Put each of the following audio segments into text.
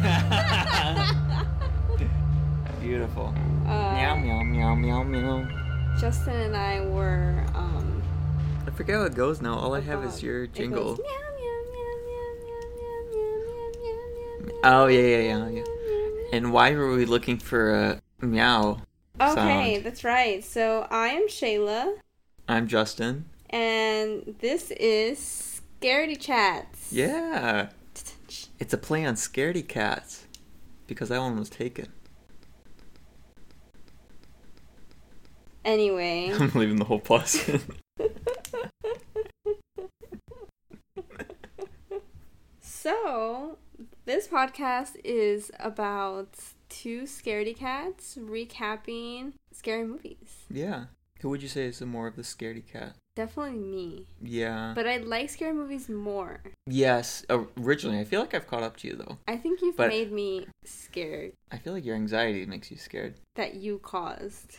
Beautiful. Meow, meow, meow, meow, meow. Justin and I were, I forget how it goes now. All I have is your jingle. It goes, meow, meow, meow, meow, meow, meow, meow, meow, meow, Oh, yeah. And why were we looking for a meow Okay, sound? that's right. So I am Shayla, I'm Justin. and this is Scaredy Chats. Yeah. It's a play on Scaredy Cats. Because that one was taken. Anyway. I'm leaving the whole plus in. So, this podcast is about two scaredy cats recapping scary movies. Yeah. Who would you say is the more of the Scaredy Cat? Definitely me. Yeah. But I like scary movies more. Yes. Originally. I feel like I've caught up to you, though. I think you've But- made me scared I feel like your anxiety makes you scared. that you caused.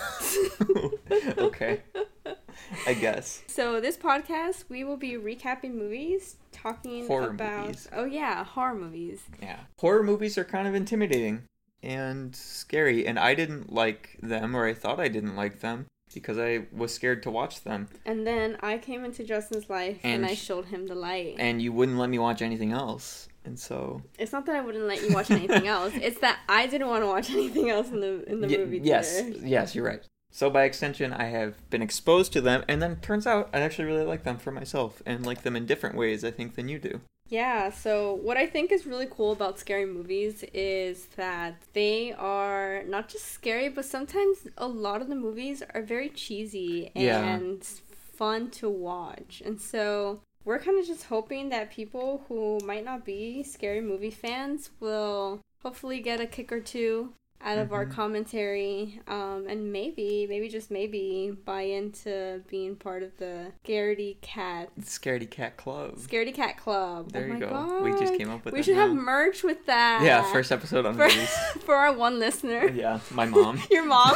Okay. I guess. So this podcast, we will be recapping movies, talking Horror about... movies. Oh yeah, horror movies. Yeah. Horror movies are kind of intimidating and scary, and I didn't like them, or I thought I didn't like them, because I was scared to watch them. And then I came into Justin's life and I showed him the light. And you wouldn't let me watch anything else, and so... It's not that I wouldn't let you watch anything else. It's that I didn't want to watch anything else in the movie theater. Yes, you're right. So by extension, I have been exposed to them, and then it turns out I actually really like them for myself, and like them in different ways, I think, than you do. Yeah, so what I think is really cool about scary movies is that they are not just scary, but sometimes a lot of the movies are very cheesy and fun to watch. And so we're kind of just hoping that people who might not be scary movie fans will hopefully get a kick or two out of our commentary, and maybe just maybe buy into being part of the Scaredy Cat Club. Scaredy Cat Club. There Oh you my go. God. We just came up with We that should now. have merch with that. Yeah, first episode on movies. For our one listener. Yeah, my mom. Your mom.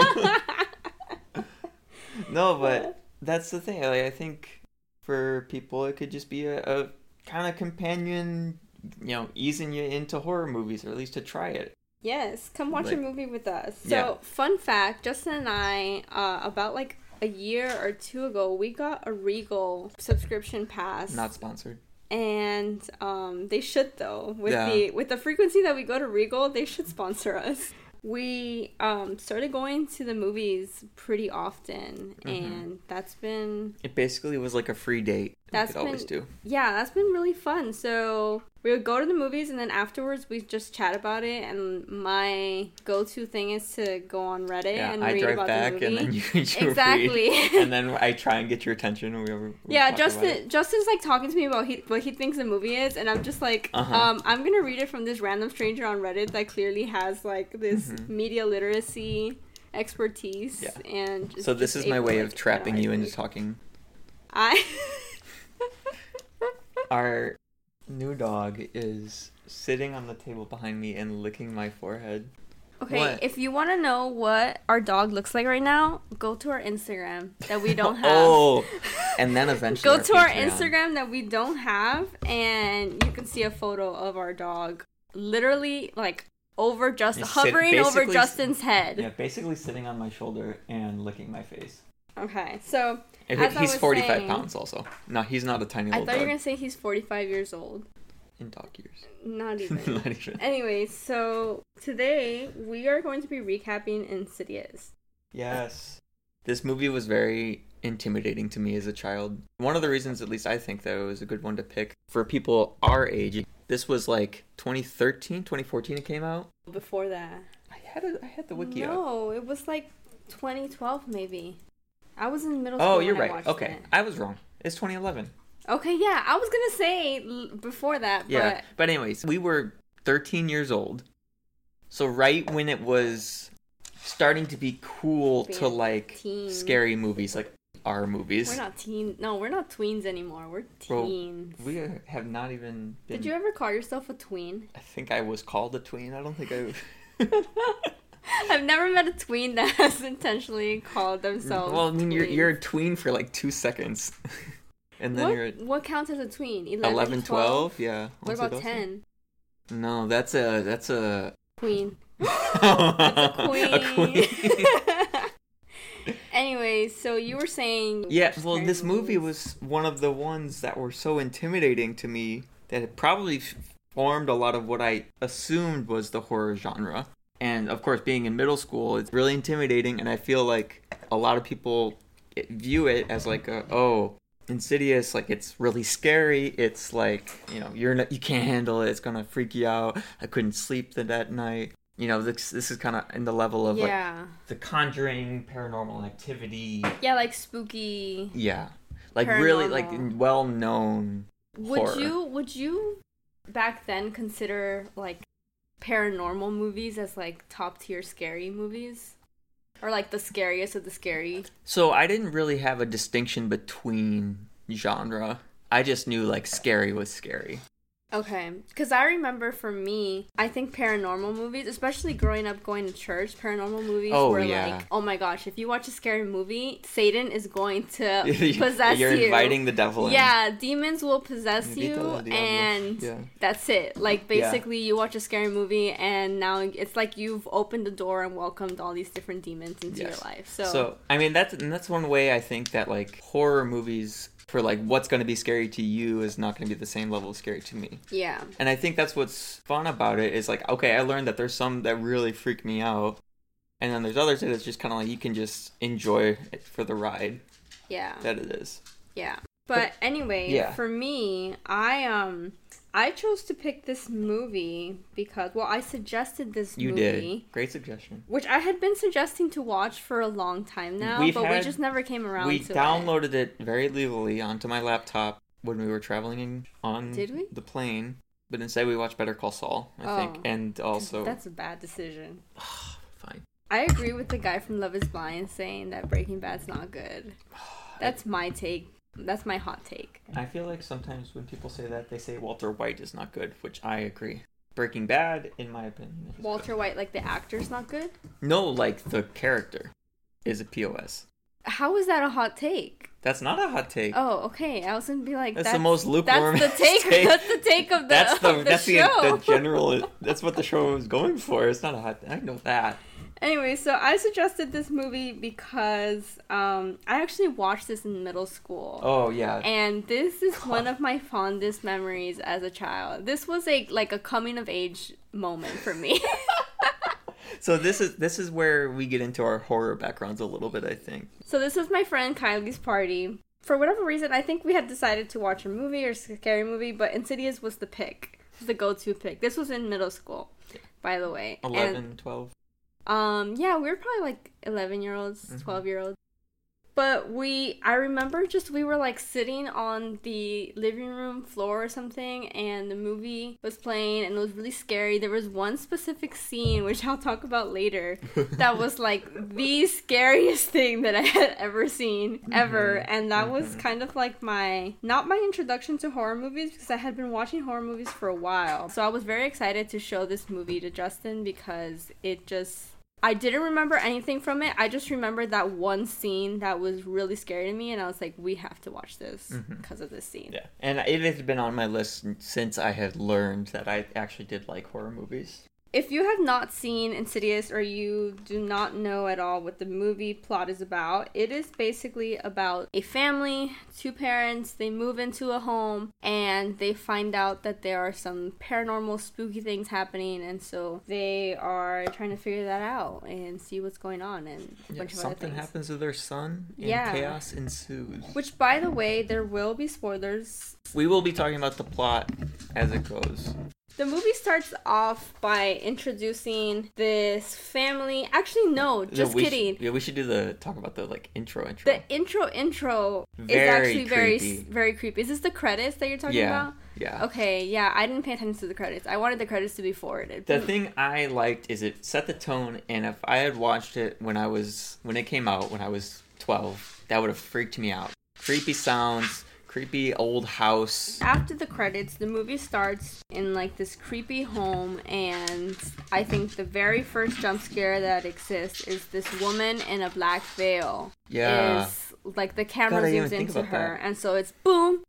No, but that's the thing. Like, I think for people, it could just be a kind of companion, easing you into horror movies, or at least to try it. Yes, come watch a movie with us. So, Yeah. fun fact, Justin and I, about like a year or two ago, we got a Regal subscription pass. Not sponsored. And they should though. With Yeah. the frequency that we go to Regal, they should sponsor us. We started going to the movies pretty often, and that's been... It basically was like a free date. That's we could always do. Yeah, that's been really fun. So we would go to the movies, and then afterwards we just chat about it. And my go-to thing is to go on Reddit and read about the movie. and then you Exactly. read, and then I try and get your attention. And we talk about it. Justin's like talking to me about what he thinks the movie is, and I'm just like, I'm gonna read it from this random stranger on Reddit that clearly has like this media literacy expertise. Yeah. And So this is my way of trapping you into talking. Our new dog is sitting on the table behind me and licking my forehead. Okay, What? if you want to know what our dog looks like right now, go to our Instagram that we don't have. Oh, and then eventually Go to our Patreon. Instagram that we don't have, and you can see a photo of our dog literally like over hovering over basically Justin's head. Yeah, basically sitting on my shoulder and licking my face. Okay, so He's as I was 45 saying- pounds also. No, he's not a tiny I little thought you were dog. gonna say he's 45 years old. In dog years. Not even. Not even. Anyway, so today we are going to be recapping Insidious. Yes. This movie was very intimidating to me as a child. One of the reasons, at least I think, that it was a good one to pick for people our age. This was like 2013, 2014 it came out. Before that. I had the wiki up. No, it was like 2012 maybe. I was in middle school. Oh, when you're I right. watched Okay. it. I was wrong. It's 2011. Okay, yeah. I was gonna say before that, Yeah. But anyways, we were 13 years old. So right when it was starting to be cool Being to like teen. scary movies, like our movies. We're not teen. No, we're not tweens anymore. We're Bro, teens. we have not even been... Did you ever call yourself a tween? I think I was called a tween. I don't think I... I've never met a tween that has intentionally called themselves. Well, I mean, tweens. you're a tween for like 2 seconds. And then you're What counts as a tween? 11, 12? Yeah. What I'll say about those 10? No, that's a queen. That's a queen. A queen. Anyway, so you were saying... Yeah, well, this movie was one of the ones that were so intimidating to me that it probably formed a lot of what I assumed was the horror genre. And, of course, being in middle school, it's really intimidating, and I feel like a lot of people view it as like Insidious, like it's really scary. It's like, you can't handle it. It's gonna freak you out. I couldn't sleep that night. This is kind of in the level of like The Conjuring, Paranormal Activity. Yeah, like spooky. Yeah, like really like well-known horror. Would you back then consider like paranormal movies as like top tier scary movies? Or like the scariest of the scary? So I didn't really have a distinction between genre. I just knew like scary was scary. Okay, because I remember for me, I think paranormal movies, especially growing up going to church, paranormal movies were like, oh my gosh, if you watch a scary movie, Satan is going to possess you. You're inviting the devil in. Yeah, demons will possess you, and that's it. Like, basically, you watch a scary movie, and now it's like you've opened the door and welcomed all these different demons into your life. So, I mean, that's one way I think that, like, horror movies... for like what's going to be scary to you is not going to be the same level of scary to me. Yeah. And I think that's what's fun about it is like, okay, I learned that there's some that really freak me out. And then there's others that it's just kind of like you can just enjoy it for the ride. Yeah. That it is. Yeah. But anyway, for me, I chose to pick this movie because, I suggested this movie. You did. Great suggestion. Which I had been suggesting to watch for a long time now, we just never came around to it. We downloaded it very legally onto my laptop when we were traveling on the plane. But instead we watched Better Call Saul, I think. And also... That's a bad decision. Fine. I agree with the guy from Love is Blind saying that Breaking Bad's not good. That's my take. That's my hot take. I feel like sometimes when people say that, they say Walter White is not good, which I agree. Breaking Bad, in my opinion, is Walter good. White, like the actor's not good? No, like the character is a POS. How is that a hot take? That's not a hot take. Oh, okay. I was gonna be like, that's the most lukewarm. That's the take. That's the take of the show. The general. That's what the show is going for. It's not a hot. I know that. Anyway, so I suggested this movie because I actually watched this in middle school. Oh, yeah. And this is one of my fondest memories as a child. This was a coming of age moment for me. So this is where we get into our horror backgrounds a little bit, I think. So this was my friend Kylie's party. For whatever reason, I think we had decided to watch a movie or a scary movie, but Insidious was the pick. It was the go-to pick. This was in middle school, by the way. 11, 12. Yeah, we were probably like 11-year-olds, 12-year-olds. But I remember we were like sitting on the living room floor or something, and the movie was playing, and it was really scary. There was one specific scene, which I'll talk about later, that was like the scariest thing that I had ever seen, ever. And that was kind of like not my introduction to horror movies, because I had been watching horror movies for a while. So I was very excited to show this movie to Justin, because I didn't remember anything from it. I just remembered that one scene that was really scary to me, and I was like, we have to watch this because of this scene. Yeah, and it has been on my list since I had learned that I actually did like horror movies. If you have not seen Insidious, or you do not know at all what the movie plot is about, it is basically about a family, 2 parents, they move into a home, and they find out that there are some paranormal, spooky things happening, and so they are trying to figure that out and see what's going on, and a bunch of other things. Something happens to their son, and chaos ensues. Which, by the way, there will be spoilers. We will be talking about the plot as it goes. The movie starts off by introducing this family. Actually, no, kidding. We should talk about the intro. The intro is actually very creepy. Is this the credits that you're talking about? Yeah. Okay, yeah, I didn't pay attention to the credits. I wanted the credits to be forwarded. The thing I liked is it set the tone, and if I had watched it when it came out when I was 12, that would have freaked me out. Creepy sounds. Creepy old house. After the credits, the movie starts in this creepy home, and I think the very first jump scare that exists is this woman in a black veil. Yeah. The camera zooms into her, and so it's boom.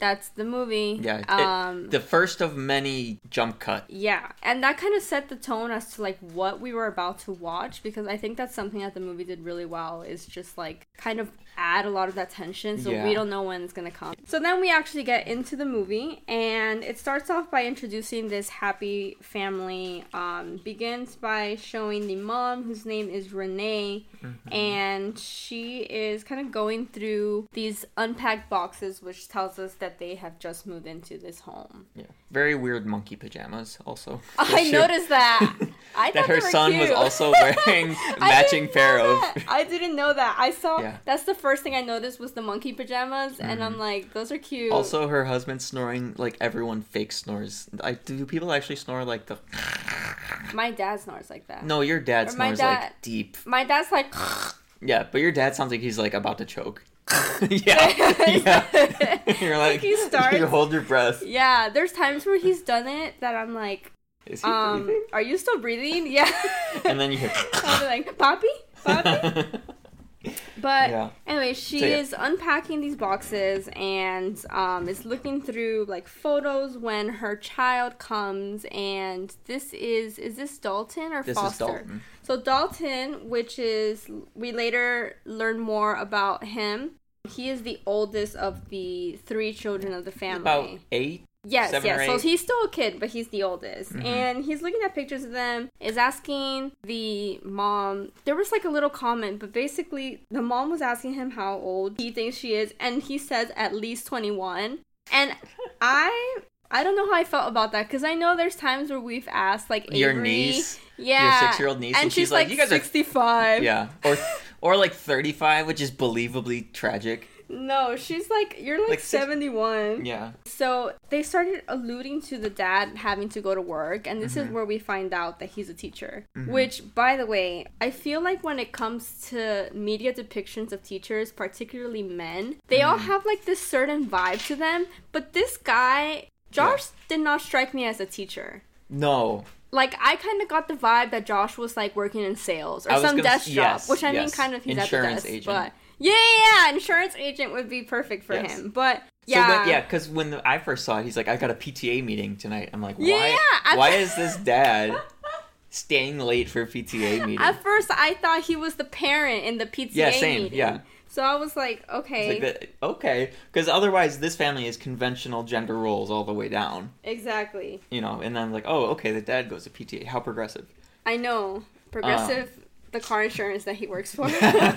That's the movie. Yeah. The first of many jump cuts. Yeah. And that kind of set the tone as to like what we were about to watch, because I think that's something that the movie did really well, is just like kind of add a lot of that tension so we don't know when it's gonna come. So then we actually get into the movie, and it starts off by introducing this happy family. Begins by showing the mom, whose name is Renee, and she is kind of going through these unpacked boxes, which tells us that they have just moved into this home. Yeah. Very weird monkey pajamas also. I noticed that. I that her son cute. Was also wearing matching pair of... I didn't know that. I saw... Yeah. That's the first thing I noticed was the monkey pajamas, and I'm like, those are cute. Also, her husband snoring like everyone fake snores. Do people actually snore like the... My dad snores like that. No, your dad snores like deep. My dad's like... Yeah, but your dad sounds like he's like about to choke. yeah. You're like he starts, you hold your breath. Yeah, there's times where he's done it that I'm like, is he breathing? Are you still breathing? Yeah. And then you hear I'll be like, Poppy? But anyway, she is unpacking these boxes and is looking through like photos when her child comes, and this is this Dalton or Foster? This is Dalton. So Dalton, which is, we later learn more about him. He is the oldest of the 3 children of the family. About 8? Yes. So he's still a kid, but he's the oldest. And he's looking at pictures of them, is asking the mom. There was like a little comment, but basically the mom was asking him how old he thinks she is, and he says at least 21. And I don't know how I felt about that, because I know there's times where we've asked like Avery, your niece, your 6-year-old niece, and she's like, you guys 65. Yeah, or like 35, which is believably tragic. No, she's like, you're like 71. Yeah. So they started alluding to the dad having to go to work, and this is where we find out that he's a teacher. Which, by the way, I feel like when it comes to media depictions of teachers, particularly men, they all have like this certain vibe to them. But this guy, Josh, did not strike me as a teacher. No. Like, I kind of got the vibe that Josh was like working in sales or some desk job, which I mean, kind of he's insurance at the desk, agent. But yeah, insurance agent would be perfect for him. But yeah, so because when I first saw it, he's like, I got a PTA meeting tonight. I'm like, why is this dad staying late for a PTA meeting? At first, I thought he was the parent in the PTA meeting. Yeah. So I was like, okay. Okay. Because otherwise, this family is conventional gender roles all the way down. Exactly. You know, and then I'm like, oh, okay, the dad goes to PTA. How progressive. I know. Progressive, the car insurance that he works for.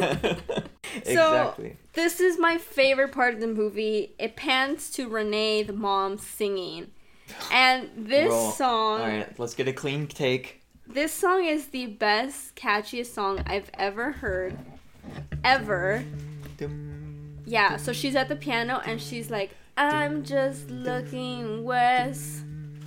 Exactly. So, this is my favorite part of the movie. It pans to Renee, the mom, singing. And this song... All right, let's get a clean take. This song is the best, catchiest song I've ever heard. Ever. Yeah, so she's at the piano and she's like, I'm just looking west.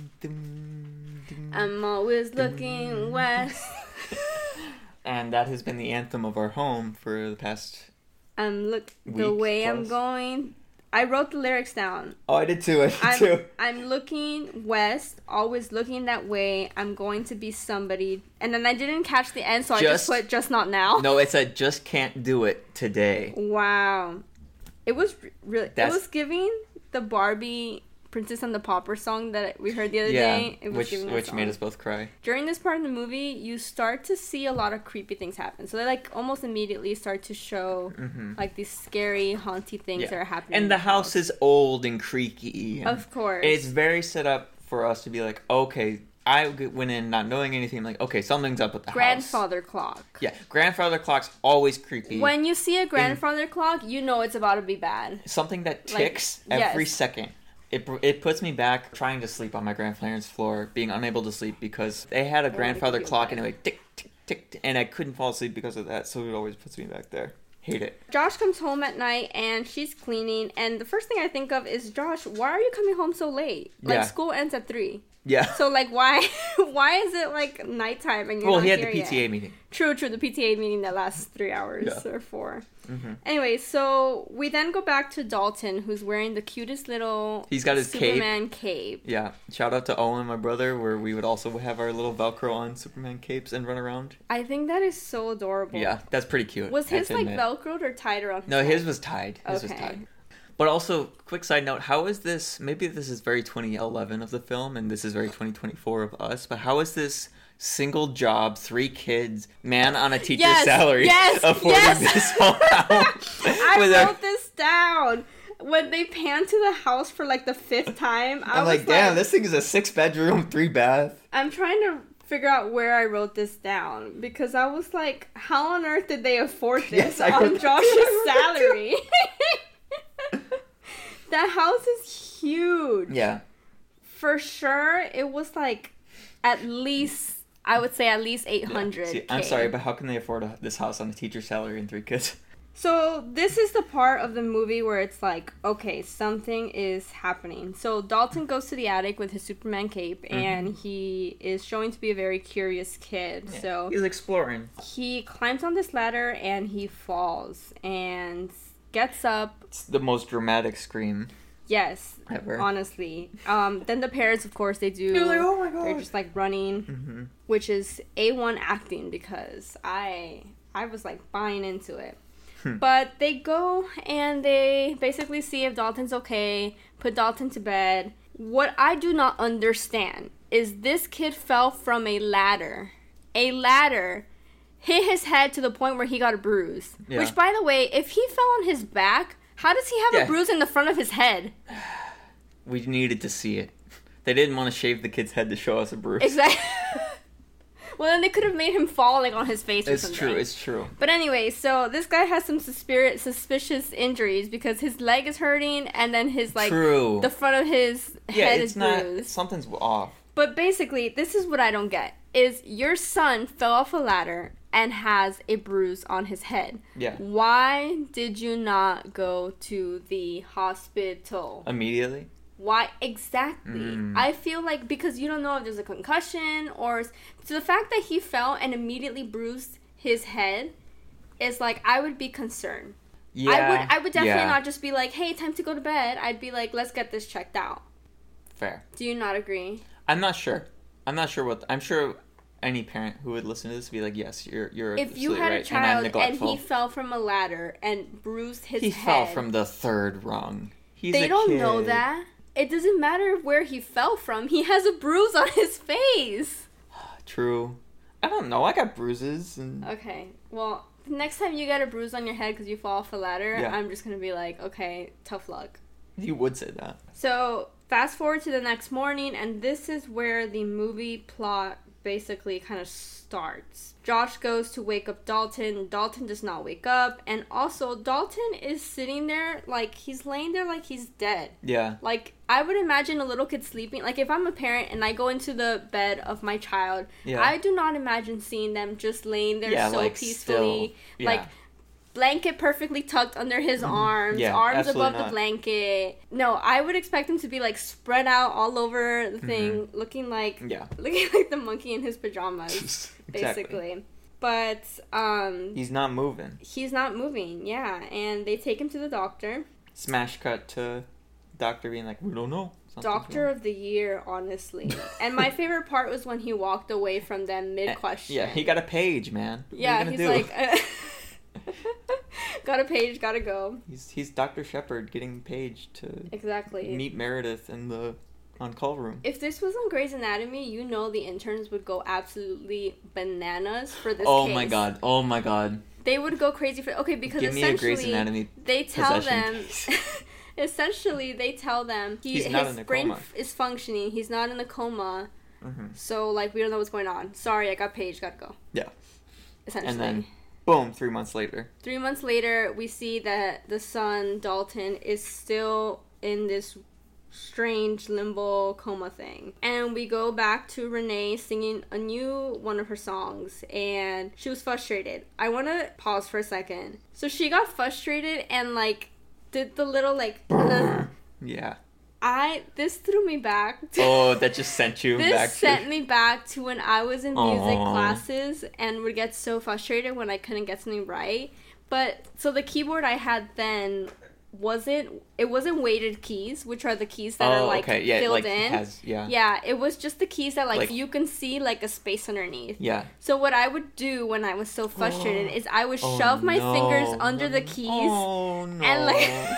I'm always looking west. And that has been the anthem of our home for the past the way plus. I'm going. I wrote the lyrics down. Oh, I did too. I'm looking west, always looking that way. I'm going to be somebody. And then I didn't catch the end, so I just put just not now. No, it said just can't do it today. Wow. It was really... It was giving the Barbie Princess and the Pauper song that we heard the other day. It was which made us both cry. During this part of the movie, you start to see a lot of creepy things happen. So they like almost immediately start to show like these scary, haunty things that are happening. And the house is old and creaky. Of course. It's very set up for us to be like, okay, I went in not knowing anything. I'm like, okay, something's up with the grandfather clock. Yeah, grandfather clock's always creepy. When you see a grandfather clock, you know it's about to be bad. Something that ticks every second. It puts me back trying to sleep on my grandparents' floor, being unable to sleep because they had a grandfather clock and it would tick, tick, tick, and I couldn't fall asleep because of that, so it always puts me back there. Hate it. Josh comes home at night and she's cleaning, and the first thing I think of is, Josh, why are you coming home so late? Like, school ends at 3. Yeah. So, like, why is it, like, nighttime and you're not here yet? Well, he had the PTA meeting. True, the PTA meeting that lasts 3 hours or 4. Anyway, so we then go back to Dalton, who's wearing the cutest little He's got his Superman cape. Yeah. Shout out to Owen, my brother, where we would also have our little Velcro on Superman capes and run around. I think that is so adorable. Yeah, that's pretty cute. Was his, like, Velcroed or tied around his No, head? his was tied. His was tied. But also, quick side note, how is this, maybe this is very 2011 of the film, and this is very 2024 of us, but how is this single job, 3 kids, man on a teacher's salary affording this whole house? I wrote this down. When they pan to the house for like the 5th time, I'm like, damn, this thing is a 6-bedroom, 3-bath. I'm trying to figure out where I wrote this down, because I was like, how on earth did they afford this on Josh's salary? That house is huge. Yeah. For sure, it was like at least, I would say at least 800. Yeah. See, I'm sorry, but how can they afford this house on a teacher's salary and 3 kids? So this is the part of the movie where it's like, okay, something is happening. So Dalton goes to the attic with his Superman cape, and he is showing to be a very curious kid. Yeah, so he's exploring. He climbs on this ladder and he falls and gets up. It's the most dramatic scream. Yes, ever. Honestly. Then the parents, of course, they do. They're like, oh my god. They're just like running, which is A1 acting, because I was like buying into it. But they go and they basically see if Dalton's okay, put Dalton to bed. What I do not understand is this kid fell from a ladder. A ladder hit his head to the point where he got a bruise. Yeah. Which, by the way, if he fell on his back, how does he have a bruise in the front of his head? We needed to see it. They didn't want to shave the kid's head to show us a bruise. Exactly. Well, then they could have made him fall like on his face or something. It's true. But anyway, so this guy has some suspicious injuries because his leg is hurting and then his the front of his head is bruised. Something's off. But basically, this is what I don't get. Is your son fell off a ladder and has a bruise on his head. Yeah. Why did you not go to the hospital? Immediately? Why exactly? I feel like because you don't know if there's a concussion or so the fact that he fell and immediately bruised his head is like I would be concerned. Yeah. I would definitely not just be like, "Hey, time to go to bed." I'd be like, "Let's get this checked out." Fair. Do you not agree? I'm not sure. I'm sure any parent who would listen to this would be like, "Yes, you're if you had right, a child and he fell from a ladder and bruised his head. He fell from the 3rd rung. They don't know that. It doesn't matter where he fell from. He has a bruise on his face. True. I don't know. I got bruises. Okay. Well, next time you get a bruise on your head because you fall off a ladder, I'm just going to be like, okay, tough luck. You would say that. So, fast forward to the next morning, and this is where the movie plot basically kind of starts. Josh goes to wake up Dalton. Dalton does not wake up. And also, Dalton is sitting there, like, he's laying there like he's dead. Yeah. Like, I would imagine a little kid sleeping. Like, if I'm a parent and I go into the bed of my child, I do not imagine seeing them just laying there peacefully. Still, like, blanket perfectly tucked under his arms, arms above the blanket. No, I would expect him to be like spread out all over the thing, looking like the monkey in his pajamas, basically. But he's not moving. He's not moving, and they take him to the doctor. Smash cut to doctor being like, we don't know. Doctor of the year, honestly. And my favorite part was when he walked away from them mid-question. Yeah, he got a page, man. Yeah, he's like... got a page, gotta go. He's Dr. Shepard getting Paige to meet Meredith in the on-call room. If this was on Grey's Anatomy, you know the interns would go absolutely bananas for this case. Oh my god. They would go crazy for... Okay, because Give me a Grey's Anatomy they tell them... essentially, they tell them he's not in a coma. His brain is functioning. He's not in a coma. So, like, we don't know what's going on. Sorry, I got Paige, gotta go. Yeah. Essentially. And then... boom, 3 months later. 3 months later, we see that the son, Dalton, is still in this strange limbo coma thing. And we go back to Renee singing a new one of her songs, and she was frustrated. I want to pause for a second. So she got frustrated and, like, did the little, like... yeah. This threw me back. That just sent you back. This sent me back to when I was in music classes and would get so frustrated when I couldn't get something right. But, so the keyboard I had then it wasn't weighted keys, which are the keys that are like filled in. Yeah, it was just the keys that like you can see like a space underneath. Yeah. So what I would do when I was so frustrated is I would shove my fingers under the keys. And like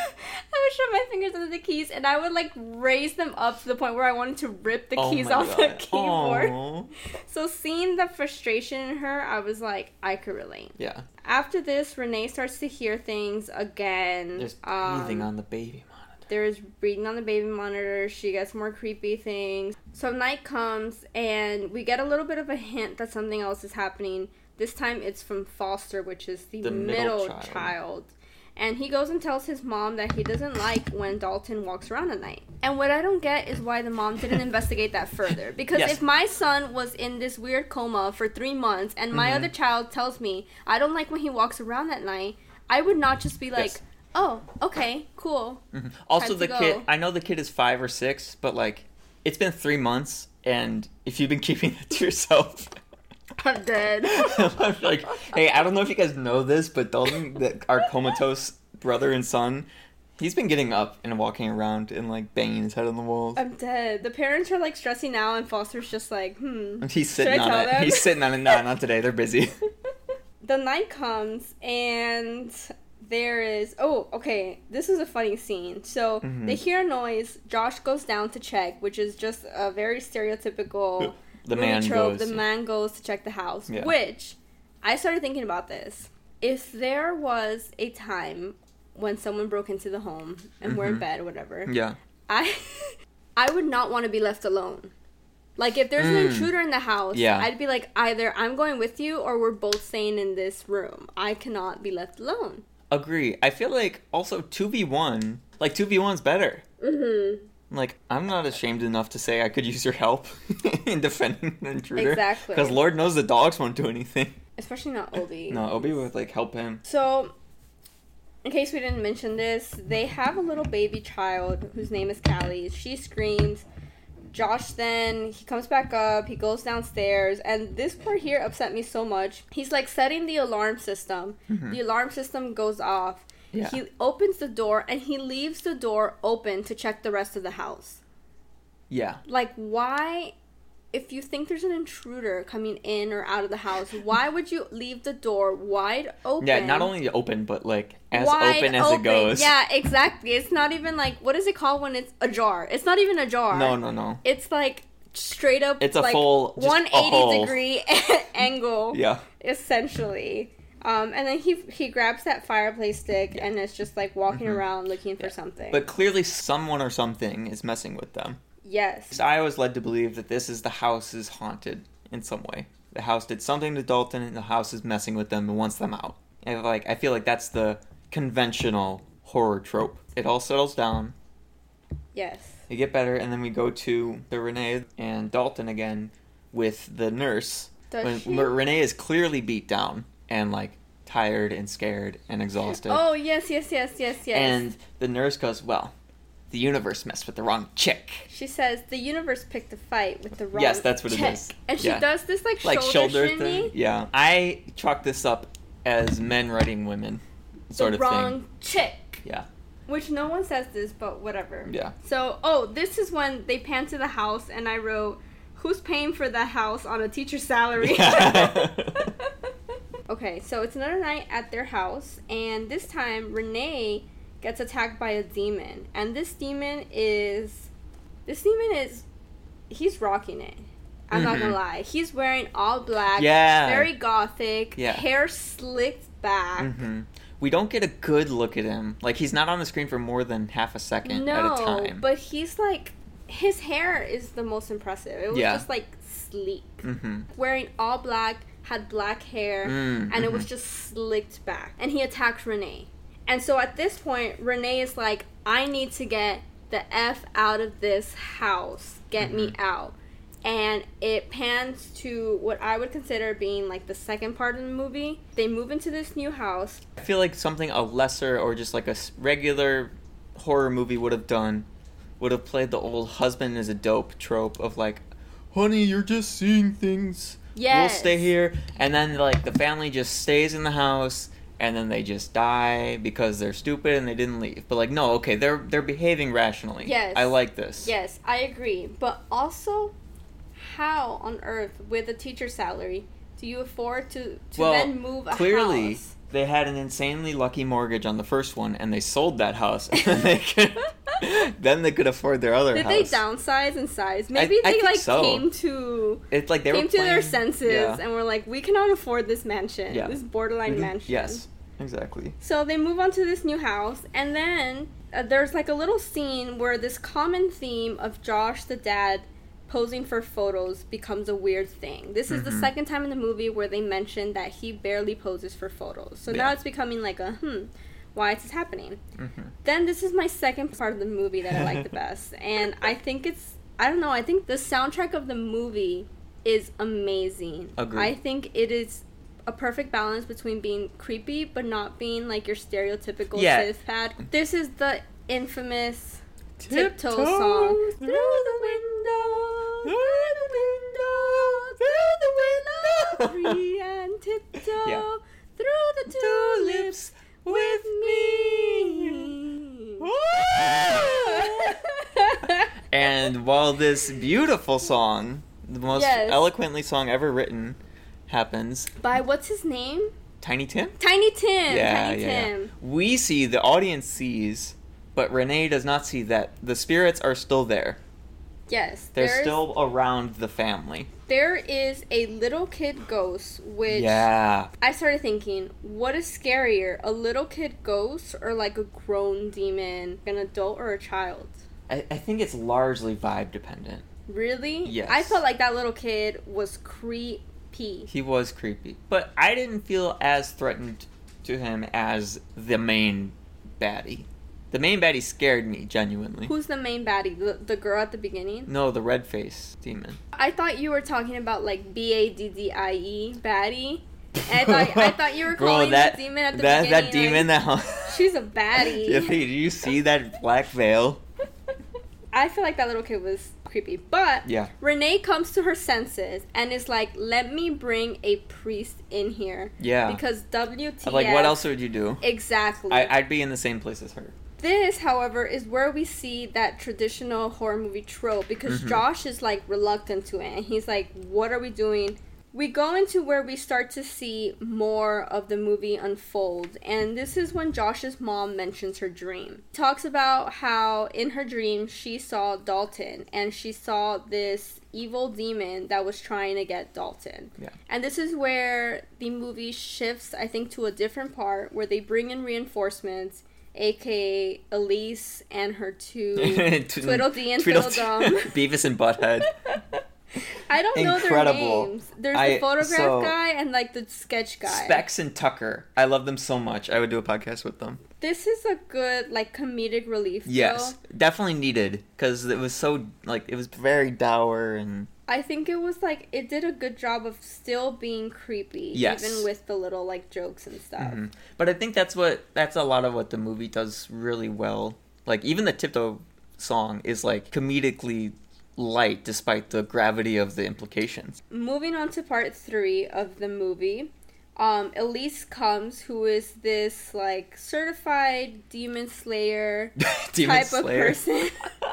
I would shove my fingers under the keys and I would like raise them up to the point where I wanted to rip the keys off the keyboard. So seeing the frustration in her, I was like, I could relate. Yeah. After this, Renee starts to hear things again. There's breathing on the baby monitor. There's breathing on the baby monitor. She gets more creepy things. So night comes, and we get a little bit of a hint that something else is happening. This time it's from Foster, which is the middle child. And he goes and tells his mom that he doesn't like when Dalton walks around at night. And what I don't get is why the mom didn't investigate that further. Because if my son was in this weird coma for 3 months and my other child tells me, I don't like when he walks around at night, I would not just be like, oh, okay, cool. Also, the kid, I know the kid is 5 or 6, but like, it's been 3 months, and if you've been keeping it to yourself... I'm dead. I'm like, hey, I don't know if you guys know this, but Dalton, our comatose brother and son, he's been getting up and walking around and like banging his head on the walls. I'm dead. The parents are like stressing out, and Foster's just like, And he's sitting on it. Them? He's sitting on it. No, not today. They're busy. The night comes, and there is... Oh, okay. This is a funny scene. So they hear a noise. Josh goes down to check, which is just a very stereotypical... The man goes to check the house, which I started thinking about this. If there was a time when someone broke into the home and we're in bed or whatever, I would not want to be left alone. Like, if there's an intruder in the house, I'd be like, either I'm going with you or we're both staying in this room. I cannot be left alone. Agree. I feel like also 2v1, like 2v1's better. Like, I'm not ashamed enough to say I could use your help in defending the intruder. Exactly. Because Lord knows the dogs won't do anything. Especially not Obi. No, Obi would, like, help him. So, in case we didn't mention this, they have a little baby child whose name is Callie. She screams. Josh then, he comes back up, he goes downstairs, and this part here upset me so much. He's, like, setting the alarm system. The alarm system goes off. Yeah. He opens the door, and he leaves the door open to check the rest of the house. Yeah. Like, why, if you think there's an intruder coming in or out of the house, why would you leave the door wide open? Yeah, not only open, but, like, as open as it goes. Yeah, exactly. It's not even, like, what is it called when it's ajar? It's not even ajar. No. It's, like, straight up, it's a like, full, 180-degree angle. Yeah. Essentially. And then he grabs that fireplace stick and is just, like, walking around looking for something. But clearly someone or something is messing with them. Yes. So I was led to believe that the house is haunted in some way. The house did something to Dalton, and the house is messing with them and wants them out. And, like, I feel like that's the conventional horror trope. It all settles down. Yes. They get better, and then we go to the Renee and Dalton again with the nurse. Renee is clearly beat down and, like, tired and scared and exhausted. Oh, yes. And the nurse goes, well, the universe messed with the wrong chick. She says, the universe picked a fight with the wrong chick. Yes, that's what it is. And she does this, like shoulder shimmy. Thing. Yeah. I chalk this up as men writing women sort of thing. The wrong chick. Yeah. Which no one says this, but whatever. Yeah. So, this is when they pan to the house, and I wrote, who's paying for the house on a teacher's salary? Okay, so it's another night at their house, and this time Renee gets attacked by a demon. And this demon is, he's rocking it. I'm not gonna lie. He's wearing all black, very gothic, hair slicked back. We don't get a good look at him. Like, he's not on the screen for more than half a second at a time. No, but he's like, his hair is the most impressive. It was just like sleek. Wearing all black, had black hair, and it was just slicked back. And he attacked Renee. And so at this point, Renee is like, I need to get the F out of this house. Get me out. And it pans to what I would consider being like the second part of the movie. They move into this new house. I feel like something a lesser or just like a regular horror movie would have done would have played the old husband is a dope trope of like, honey, you're just seeing things. Yes. We'll stay here. And then like the family just stays in the house and then they just die because they're stupid and they didn't leave. But like, no, okay, they're behaving rationally. Yes. I like this. Yes, I agree. But also, how on earth, with a teacher's salary, do you afford to then move a clearly, house? They had an insanely lucky mortgage on the first one, and they sold that house. And then they could afford their other house. Did they downsize in size? Maybe they came to their senses and were like, we cannot afford this mansion, this borderline mansion. Yes, exactly. So they move on to this new house, and then there's like a little scene where this common theme of Josh, the dad, posing for photos becomes a weird thing. This is the second time in the movie where they mention that he barely poses for photos. So now it's becoming like a, why is this happening? Then this is my second part of the movie that I like the best. And I think I think the soundtrack of the movie is amazing. Agreed. I think it is a perfect balance between being creepy but not being like your stereotypical Sith pad. This is the infamous Tiptoe song. Through the window, through the window, free and tiptoe through the tulips with me. And while this beautiful song, the most eloquently song ever written, happens by what's his name? Tiny Tim. Yeah. The audience sees. But Renee does not see that the spirits are still there. Yes. They're still around the family. There is a little kid ghost, which... Yeah. I started thinking, what is scarier, a little kid ghost or like a grown demon, an adult or a child? I think it's largely vibe dependent. Really? Yes. I felt like that little kid was creepy. He was creepy. But I didn't feel as threatened to him as the main baddie. The main baddie scared me, genuinely. Who's the main baddie? The girl at the beginning? No, the red face demon. I thought you were talking about, like, Baddie, baddie. And I thought you were calling the demon at the beginning. That demon that... She's a baddie. Did you see that black veil? I feel like that little kid was creepy. But Renee comes to her senses and is like, let me bring a priest in here. Yeah. Because WTF... Like, what else would you do? Exactly. I'd be in the same place as her. This, however, is where we see that traditional horror movie trope because Josh is, like, reluctant to it. And he's like, what are we doing? We go into where we start to see more of the movie unfold. And this is when Josh's mom mentions her dream. Talks about how in her dream she saw Dalton. And she saw this evil demon that was trying to get Dalton. Yeah. And this is where the movie shifts, I think, to a different part where they bring in reinforcements. A.K.A. Elise and her two Tweedledee and Tweedledum. Beavis and Butthead. I don't know their names. There's the photograph guy and like the sketch guy. Specs and Tucker. I love them so much. I would do a podcast with them. This is a good like comedic relief. Yes, definitely needed because it was so like it was very dour and. I think it was like it did a good job of still being creepy, even with the little like jokes and stuff. But I think that's a lot of what the movie does really well. Like even the Tiptoe song is like comedically light despite the gravity of the implications. Moving on to part 3 of the movie, Elise comes, who is this like certified demon slayer type of person.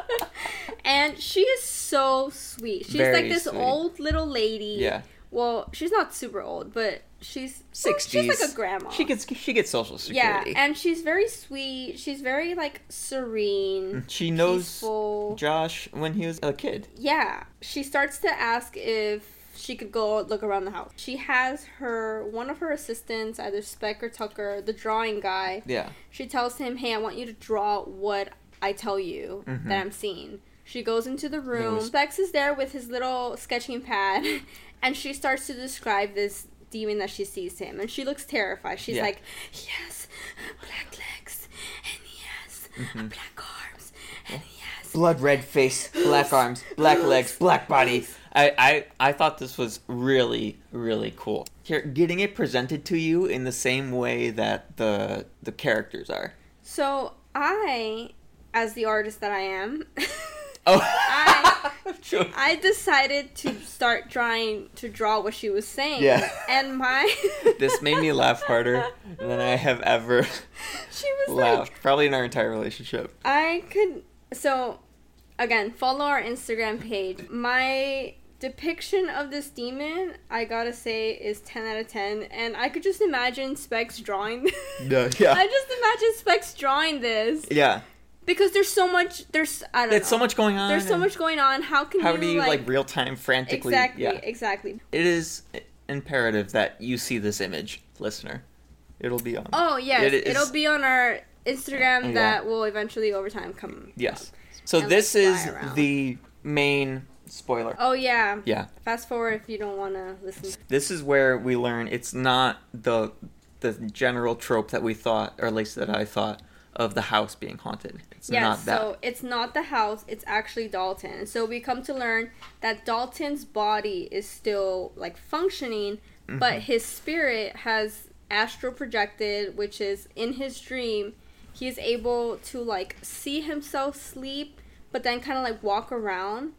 And she is so sweet. She's very like this sweet. Old little lady. Yeah. Well, she's not super old, but she's 60s. She's like a grandma. She gets Social Security. Yeah, and she's very sweet. She's very like serene. She knows peaceful. Josh when he was a kid. Yeah. She starts to ask if she could go look around the house. She has one of her assistants, either Speck or Tucker, the drawing guy. Yeah. She tells him, "Hey, I want you to draw what I tell you that I'm seeing." She goes into the room. Specs is there with his little sketching pad, and she starts to describe this demon that she sees him, and she looks terrified. She's like, he has black legs, and he has black arms, and he has... Blood red face, black arms, black legs, black body. I thought this was really, really cool. Here, getting it presented to you in the same way that the characters are. So, I, as the artist that I am... Oh. I Sure. I decided to start trying to draw what she was saying. Yeah. And my... This made me laugh harder than I have ever She was laughed. Probably in our entire relationship. I could... So, again, follow our Instagram page. My depiction of this demon, I gotta say, is 10 out of 10. And I could just imagine Specs drawing this. No, yeah. I just imagine Specs drawing this. Yeah. Because there's so much, I don't know. There's so much going on. There's so much going on. How do you like real time frantically? Exactly. It is imperative that you see this image, listener. It'll be on. Oh yes, it'll be on our Instagram that will eventually over time come. Yes. So this is the main spoiler. Oh yeah. Yeah. Fast forward if you don't want to listen. This is where we learn it's not the general trope that we thought, or at least that I thought, of the house being haunted. It's not that. So it's not the house, it's actually Dalton. And so we come to learn that Dalton's body is still like functioning, but his spirit has astral projected, which is in his dream. He is able to like see himself sleep, but then kind of like walk around.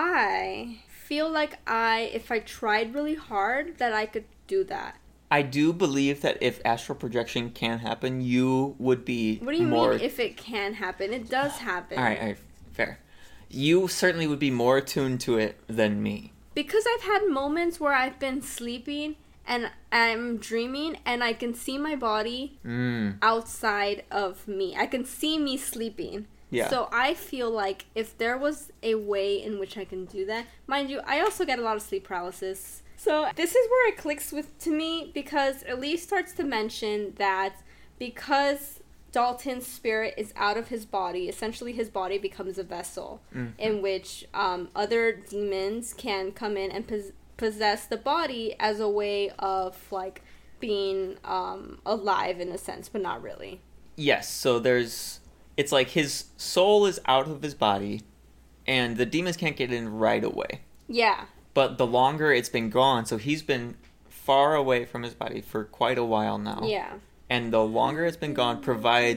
I feel like if I tried really hard, that I could do that. I do believe that if astral projection can happen, you would be What do you more... mean if it can happen? It does happen. All right, fair. You certainly would be more attuned to it than me. Because I've had moments where I've been sleeping and I'm dreaming and I can see my body outside of me. I can see me sleeping. Yeah. So I feel like if there was a way in which I can do that, mind you, I also get a lot of sleep paralysis. So this is where it clicks to me because Elise starts to mention that because Dalton's spirit is out of his body, essentially his body becomes a vessel in which other demons can come in and possess the body as a way of like being alive in a sense, but not really. Yes, so it's like his soul is out of his body and the demons can't get in right away. Yeah. But the longer it's been gone, so he's been far away from his body for quite a while now. Yeah. And the longer it's been gone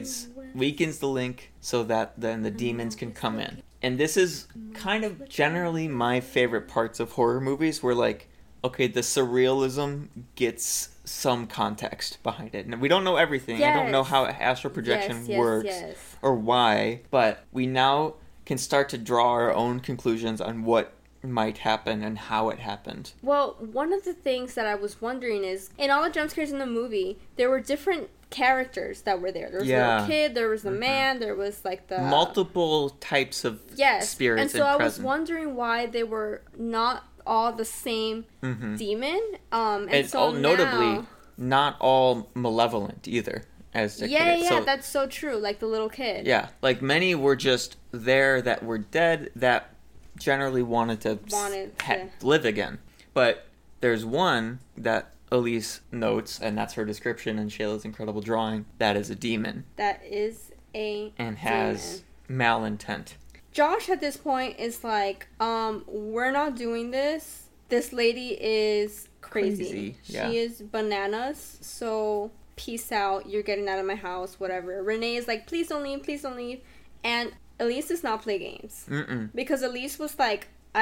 weakens the link so that then the demons can come in. And this is kind of generally my favorite parts of horror movies where like, okay, the surrealism gets some context behind it. And we don't know everything. Yes. I don't know how astral projection works or why, but we now can start to draw our own conclusions on what might happen and how it happened. Well, one of the things that I was wondering is, in all the jump scares in the movie, there were different characters that were there. There was a little kid, there was the man, there was like the... multiple types of spirits and so I was wondering why they were not all the same demon. And so notably, not all malevolent either. As so, that's so true. Like the little kid. Yeah, like many were just there that were dead that generally wanted to live again. But there's one that Elise notes, and that's her description in Shayla's incredible drawing, that is a demon. That is a and has malintent. Josh at this point is like, we're not doing this. This lady is crazy. Yeah. She is bananas, so peace out. You're getting out of my house, whatever. Renee is like, please don't leave, please don't leave. And Elise does not play games. Because Elise was like,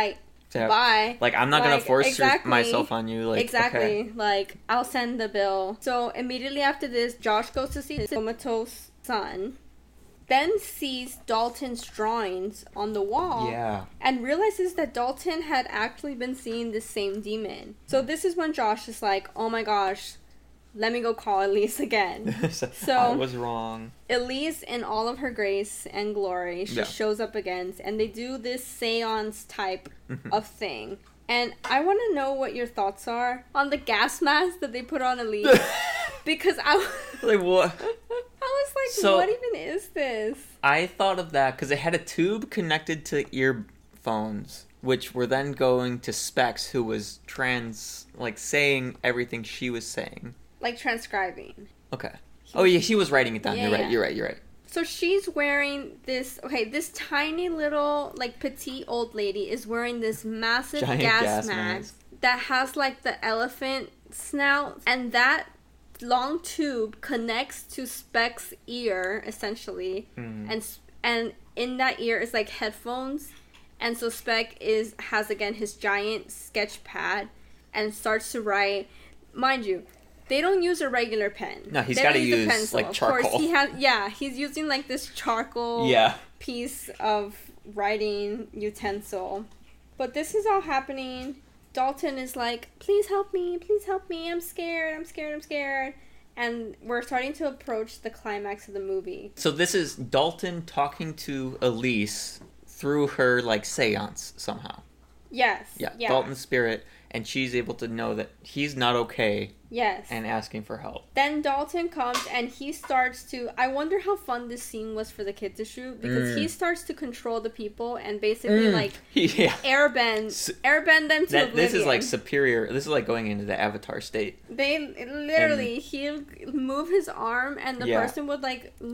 bye. Like, I'm not going to force myself on you. Like, okay. Like, I'll send the bill. So, immediately after this, Josh goes to see his comatose son. Then sees Dalton's drawings on the wall. Yeah. And realizes that Dalton had actually been seeing the same demon. So, this is when Josh is like, oh my gosh, let me go call Elise again. So I was wrong. Elise, in all of her grace and glory, she shows up again, and they do this seance type of thing. And I want to know what your thoughts are on the gas mask that they put on Elise. Because like what? I was like, what even is this? I thought of that because it had a tube connected to earphones, which were then going to Specs, who was saying everything she was saying. Like transcribing. Okay. Oh yeah, she was writing it down. Yeah, You're right. So she's wearing this, this tiny little, like, petite old lady is wearing this massive gas mask that has, like, the elephant snout. And that long tube connects to Specs' ear, essentially. And in that ear is, like, headphones. And so Speck has again his giant sketch pad and starts to write. Mind you, they don't use a regular pen. No, he's got to use like charcoal. Of course, he's using like this charcoal piece of writing utensil. But this is all happening. Dalton is like, please help me, I'm scared. And we're starting to approach the climax of the movie. So this is Dalton talking to Elise through her, like, seance somehow. Yes. Yeah, Dalton's spirit, and she's able to know that he's not okay. Yes. And asking for help. Then Dalton comes and he starts to... I wonder how fun this scene was for the kid to shoot, because he starts to control the people and basically, airbend them to oblivion. This is, like, superior. This is, like, going into the Avatar state. They literally... he'll move his arm and the person would,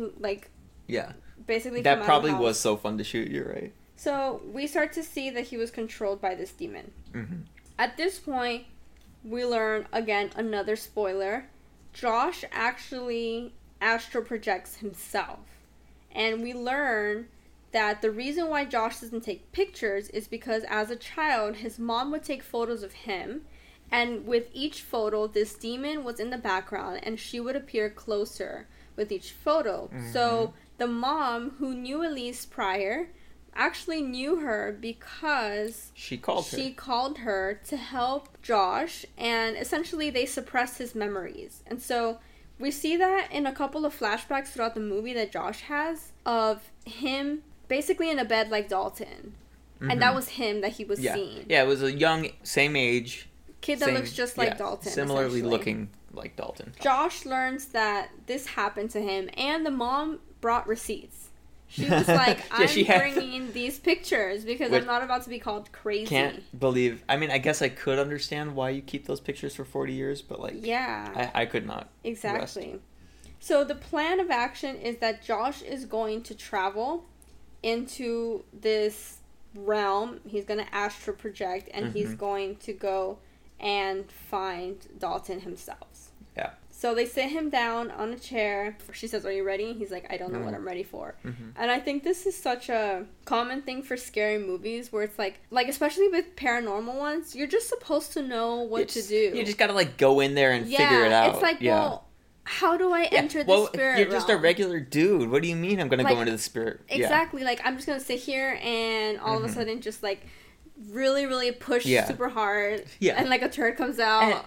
Yeah. basically that come probably out of the house. Was so fun to shoot, you're right. So we start to see that he was controlled by this demon. Mm-hmm. At this point, we learn, again, another spoiler. Josh actually astral projects himself. And we learn that the reason why Josh doesn't take pictures is because as a child, his mom would take photos of him. And with each photo, this demon was in the background and she would appear closer with each photo. Mm-hmm. So the mom, who knew Elise prior, actually knew her because she called her to help Josh, and essentially they suppressed his memories. And so we see that in a couple of flashbacks throughout the movie that Josh has of him basically in a bed like Dalton. Mm-hmm. And that was him that he was seeing. Yeah, it was a young, same age kid that looks just like Dalton. Similarly looking like Dalton. Josh learns that this happened to him, and the mom brought receipts. She was like, I'm bringing these pictures because I'm not about to be called crazy. Can't believe... I mean, I guess I could understand why you keep those pictures for 40 years, but, like... Yeah. I could not. Exactly. Rest. So the plan of action is that Josh is going to travel into this realm. He's going to astral project, and he's going to go and find Dalton himself. Yeah. So they sit him down on a chair. She says, "Are you ready?" He's like, "I don't know what I'm ready for." Mm-hmm. And I think this is such a common thing for scary movies where it's like especially with paranormal ones, you're just supposed to know what to do. You just gotta go in there and figure it out. It's like, well, how do I enter the spirit You're just a regular dude. What do you mean I'm gonna go into the spirit? Exactly. Like, I'm just gonna sit here and all of a sudden just really, really push super hard. Yeah. And a turd comes out.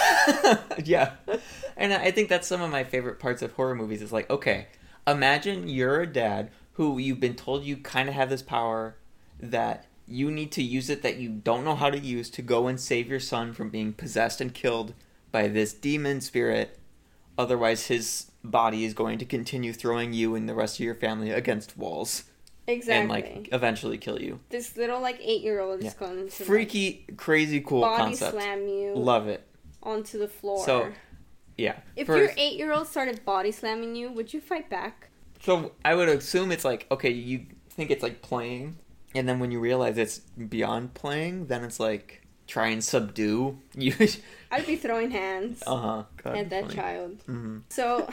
Yeah. And I think that's some of my favorite parts of horror movies is okay, imagine you're a dad who you've been told you kind of have this power that you need to use it that you don't know how to use to go and save your son from being possessed and killed by this demon spirit. Otherwise, his body is going to continue throwing you and the rest of your family against walls. Exactly. And, eventually kill you. This little, 8-year-old is going to... Freaky, crazy cool concept. Body slam you. Love it. Onto the floor. So, yeah. If your 8-year-old started body slamming you, would you fight back? So, I would assume it's okay, you think it's playing, and then when you realize it's beyond playing, then it's try and subdue. I'd be throwing hands at that child. Mm-hmm. So,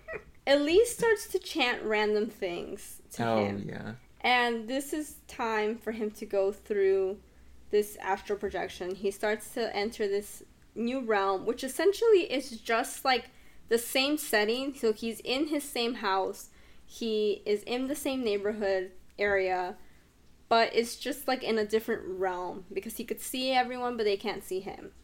Elise starts to chant random things to him. Oh, yeah. And this is time for him to go through this astral projection. He starts to enter this new realm, which essentially is just the same setting. So he's in his same house. He is in the same neighborhood area, but it's just in a different realm because he could see everyone, but they can't see him.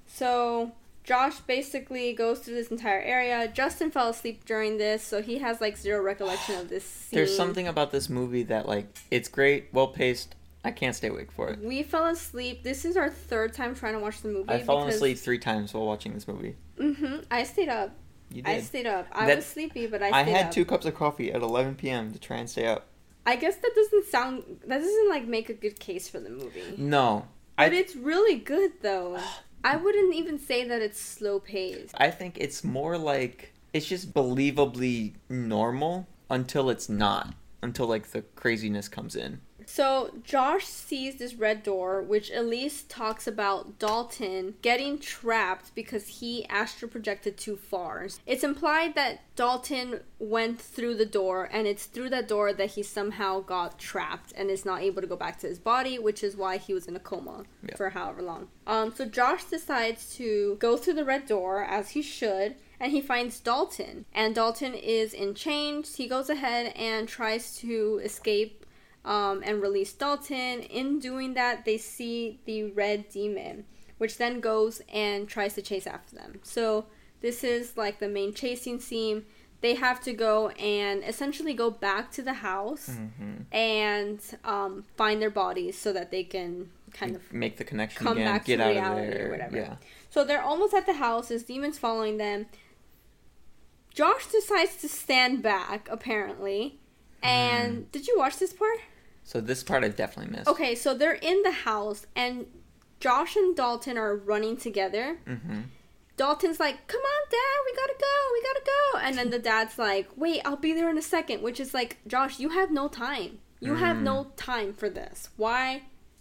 So Josh basically goes through this entire area. Justin fell asleep during this, so he has zero recollection of this scene. There's something about this movie that it's great, well paced. I can't stay awake for it. We fell asleep. This is our third time trying to watch the movie. I've fallen asleep 3 times while watching this movie. Mm-hmm. I stayed up. You did. I stayed up. I was sleepy, but I stayed up. I had 2 cups of coffee at 11 p.m. to try and stay up. I guess that doesn't make a good case for the movie. No. But it's really good, though. I wouldn't even say that it's slow paced. I think it's more it's just believably normal until it's not. Until the craziness comes in. So Josh sees this red door, which Elise talks about Dalton getting trapped because he astral projected too far. It's implied that Dalton went through the door, and it's through that door that he somehow got trapped and is not able to go back to his body, which is why he was in a coma for however long. So Josh decides to go through the red door, as he should, and he finds Dalton. And Dalton is in chains. He goes ahead and tries to escape and release Dalton. In doing that, they see the red demon, which then goes and tries to chase after them. So this is like the main chasing scene. They have to go and essentially go back to the house and find their bodies so that they can kind of make the connection come again, back get to out reality of there. or whatever. Yeah. So they're almost at the house. This demon's following them. Josh decides to stand back, apparently. And did you watch this part? So this part I definitely missed. Okay, so they're in the house, and Josh and Dalton are running together. Dalton's like, come on, Dad, we gotta go. And then the dad's like, wait, I'll be there in a second. Which is like, Josh, you have no time. You have no time for this. Why?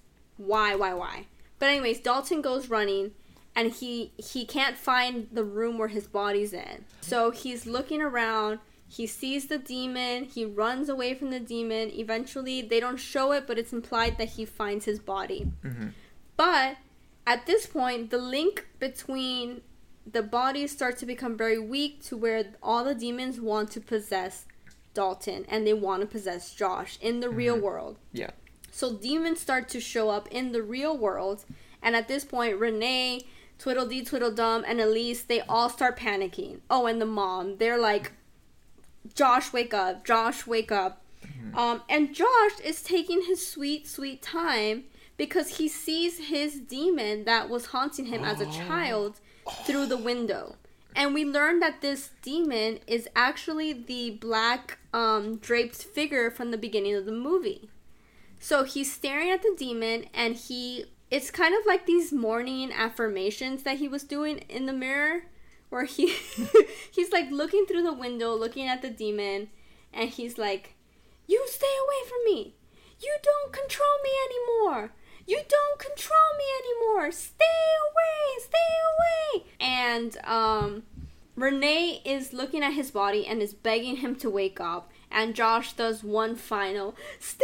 But anyways, Dalton goes running, and he can't find the room where his body's in. So he's looking around. He sees the demon. He runs away from the demon. Eventually, they don't show it, but it's implied that he finds his body. But at this point, the link between the bodies starts to become very weak to where all the demons want to possess Dalton, and they want to possess Josh in the real world. Yeah. So demons start to show up in the real world, and at this point, Renee, Tweedledee, Tweedledum, and Elise, they all start panicking. Oh, and the mom, they're like, Josh, wake up. Josh, wake up. And Josh is taking his sweet, sweet time because he sees his demon that was haunting him as a child through the window. And we learned that this demon is actually the black draped figure from the beginning of the movie. So he's staring at the demon, and it's kind of like these morning affirmations that he was doing in the mirror, where he's like looking through the window, looking at the demon, and he's like, you stay away from me. You don't control me anymore. You don't control me anymore. Stay away. And Renee is looking at his body and is begging him to wake up. And Josh does one final, stay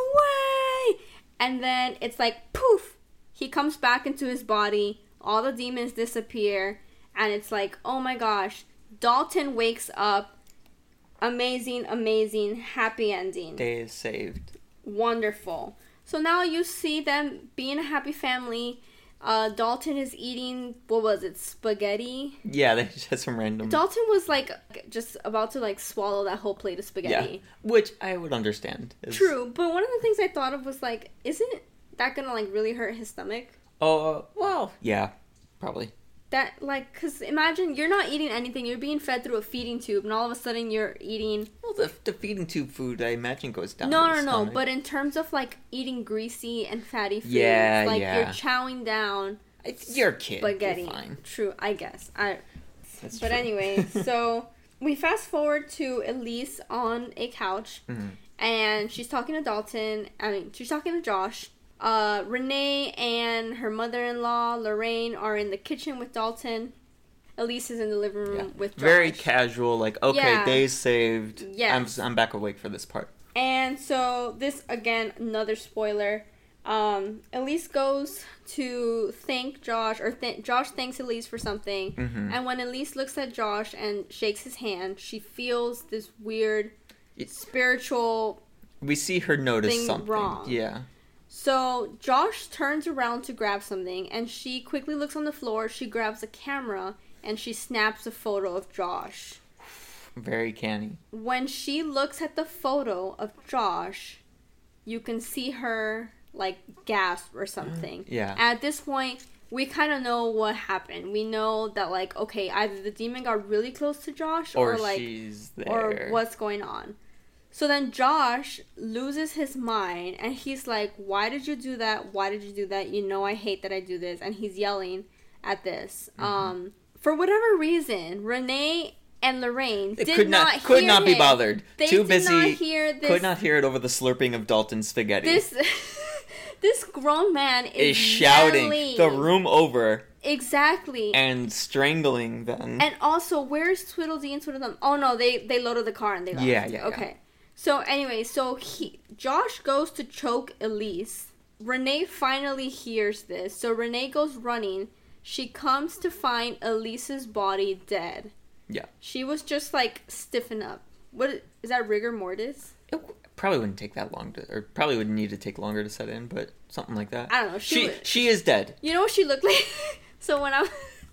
away. And then it's like, poof. He comes back into his body. All the demons disappear. And it's like, oh my gosh. Dalton wakes up. Amazing, amazing, happy ending. Day is saved. Wonderful. So now you see them being a happy family. Dalton is eating, what was it, spaghetti? Yeah, they just had some random... Dalton was like just about to like swallow that whole plate of spaghetti. Yeah, which I would understand. True, but one of the things I thought of was like, isn't that gonna like really hurt his stomach? Oh, well, yeah, probably. That, like, because imagine you're not eating anything, you're being fed through a feeding tube, and all of a sudden you're eating... Well, the feeding tube food, I imagine, goes down No, but in terms of, like, eating greasy and fatty foods, you're chowing down... You're a kid, spaghetti. You're fine. True, I guess. That's but true. Anyway, so we fast forward to Elise on a couch, and she's talking to she's talking to Josh. Renee and her mother-in-law, Lorraine, are in the kitchen with Dalton. Elise is in the living room with Josh. Very casual, like, okay, days saved. Yes. I'm back awake for this part. And so, this, again, another spoiler. Elise goes to thank Josh, or Josh thanks Elise for something. And when Elise looks at Josh and shakes his hand, she feels this weird spiritual... We see her notice something. Wrong. Yeah. So, Josh turns around to grab something, and she quickly looks on the floor, she grabs a camera, and she snaps a photo of Josh. Very canny. When she looks at the photo of Josh, you can see her, like, gasp or something. Yeah. At this point, we kind of know what happened. We know that, like, okay, either the demon got really close to Josh, or like... she's there. Or what's going on. So then Josh loses his mind, and he's like, why did you do that? Why did you do that? You know I hate that I do this. And he's yelling at this. For whatever reason, Renee and Lorraine They did could not be him. bothered. They Too did busy. not hear this. Could not hear it over the slurping of Dalton's spaghetti. This grown man is shouting yelling. the room over. Exactly. And strangling them. And also, where's Tweedledee and Tweedledum? Oh no, they loaded the car and they left. Yeah. Okay. So anyway, Josh goes to choke Elise. Renee finally hears this, so Renee goes running. She comes to find Elise's body dead. Yeah. She was just like stiffen up. What is that, rigor mortis? It probably wouldn't take that long or probably would need to take longer to set in, but something like that. I don't know. She is dead. You know what she looked like? So when I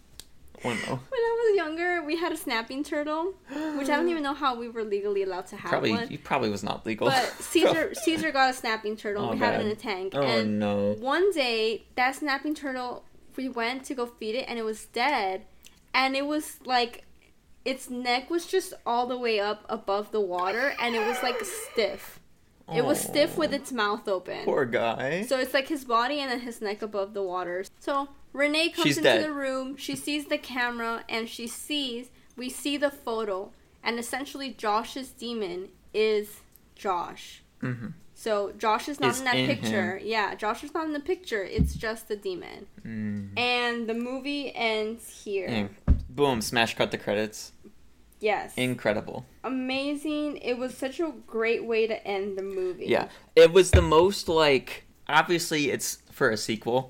was younger, we had a snapping turtle, which I don't even know how we were legally allowed to have one. It probably was not legal. But Caesar got a snapping turtle. And we had it in a tank. Oh, and no. One day, that snapping turtle, we went to go feed it, and it was dead. And it was like, its neck was just all the way up above the water, and it was like stiff. It was stiff with its mouth open. Poor guy. So it's like his body and then his neck above the water. So Renee comes into the room. She sees the camera and we see the photo. And essentially Josh's demon is Josh. Mm-hmm. So Josh is not in that picture. Him. Yeah, Josh is not in the picture. It's just the demon. Mm. And the movie ends here. And boom, smash cut the credits. Yes. Incredible. Amazing. It was such a great way to end the movie. Yeah. It was the most, like, obviously it's for a sequel,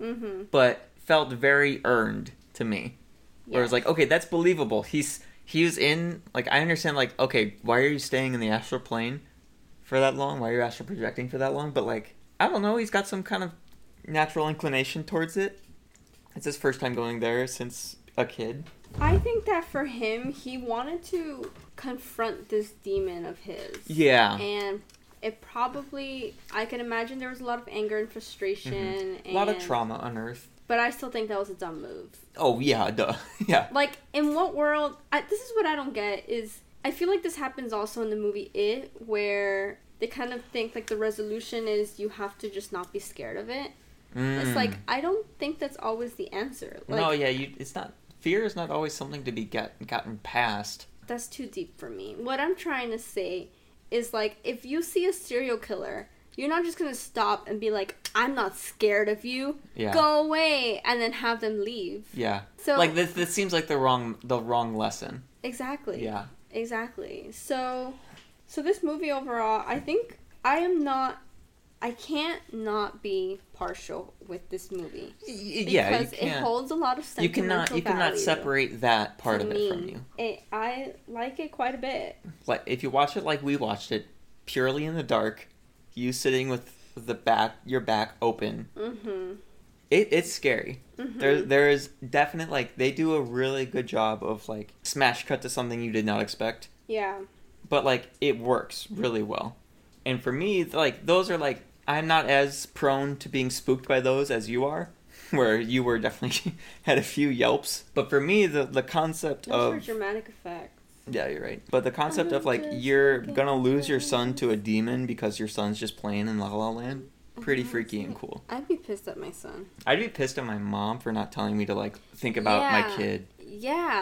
but felt very earned to me. Yes. Where it was like, okay, that's believable. He was in, like, I understand, like, okay, why are you staying in the astral plane for that long? Why are you astral projecting for that long? But, like, I don't know, he's got some kind of natural inclination towards it. It's his first time going there since a kid. I think that for him, he wanted to confront this demon of his. Yeah. And it probably, I can imagine there was a lot of anger and frustration. Mm-hmm. A lot of trauma unearthed. But I still think that was a dumb move. Oh, yeah, duh. Yeah. Like, in what world, this is what I don't get, is I feel like this happens also in the movie It, where they kind of think, like, the resolution is you have to just not be scared of it. It's like, I don't think that's always the answer. Like, no, yeah, it's not. Fear is not always something to be gotten past. That's too deep for me. What I'm trying to say is, like, if you see a serial killer, you're not just going to stop and be like, I'm not scared of you. Yeah. Go away, and then have them leave. Yeah. So, like, this seems like the wrong lesson. Exactly. Yeah. Exactly. So this movie overall, I think I can't not be partial with this movie. Yeah, because it holds a lot of sentimental value. You cannot separate that part of it from you. I like it quite a bit. Like, if you watch it like we watched it, purely in the dark, you sitting with your back open, it's scary. Mm-hmm. There is definite, like, they do a really good job of, like, smash cut to something you did not expect. Yeah. But, like, it works really well. And for me, like, those are, like, I'm not as prone to being spooked by those as you are, where you were definitely had a few yelps. But for me, the concept of... Those are dramatic effects. Yeah, you're right. But the concept of, like, you're gonna lose your son to a demon because your son's just playing in La La Land, pretty freaky and cool. I'd be pissed at my son. I'd be pissed at my mom for not telling me to, like, think about my kid. Yeah.